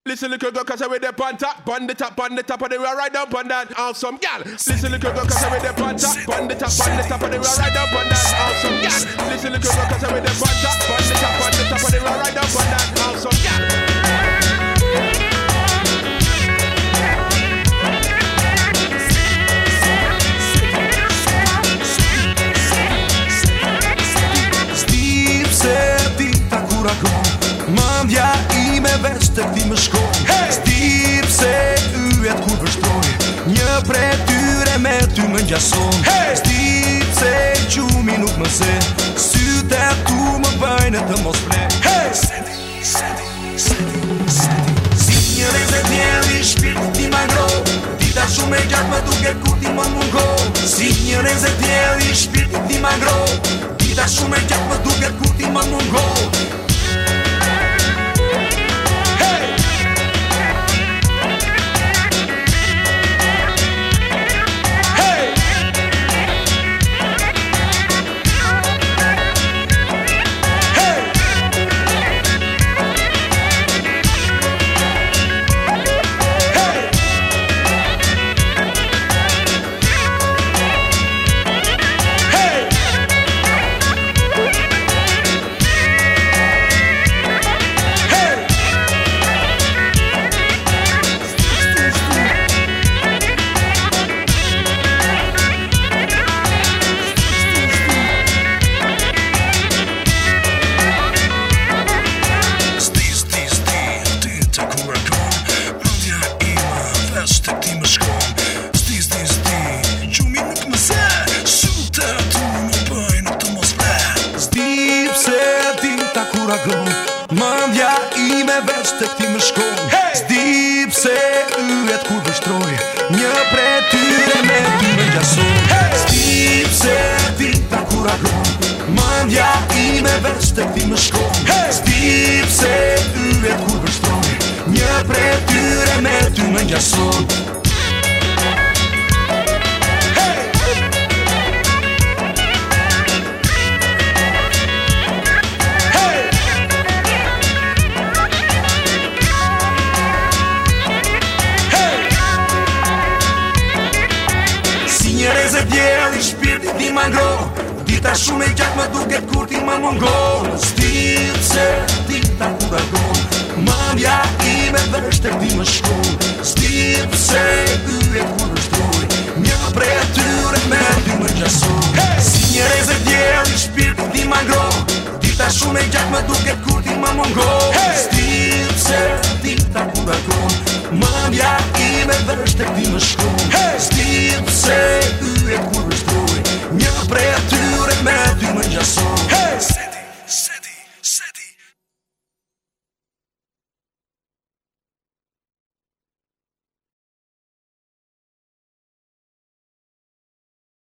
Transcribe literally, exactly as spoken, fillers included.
Listen, little girl, cause I with the on top, on the top, on the top of the road, right down on that. Awesome gal. Listen, little girl, cause I with the on top, on the top, on the top of the road, right down on that. Awesome gal. Listen, little girl, cause I with the on top, on the top, on the top of the road, right down on that. Awesome gal. Mandja I me veç të këti më shkoj hey! S'di pse yjet kur vështroj Një prej tyre me ty më ngjason hey! S'di pse qumi nuk më se Sytë e tu më bëjnë të mos ple hey! Sedi, sedi, sedi, sedi Si një reze djeli shpirt ti ma ngro Dita shumë e gjatë më duke kur ti më mungo Si një reze djeli shpirt ti ma ngro Dita shumë e gjatë më duke kur ti më mungo Mandja I me veç të këti më shkon hey! S'di pse yjet kur vështroj Një prej tyre me ty më ngjason hey! S'di pse dita kur agon Mandja I me veç të këti më shkon hey! S'di pse yjet kur vështroj Një prej tyre me ty më ngjason Njëreze djeli shpirti ti ma ngro Dita shumë e gjatë më duket kur ti ma mungo S'di pse dita kur agon Mandja I me veç të këti më shkon S'di pse yjet kur vështroj Një prej tyre me ty më ngjason hey! Si njëreze djeli shpirti ti ma ngro Dita shumë e gjatë më duket kur ti ma mungo hey! S'di pse dita kur agon Mandja I me veç të këti më shkon hey!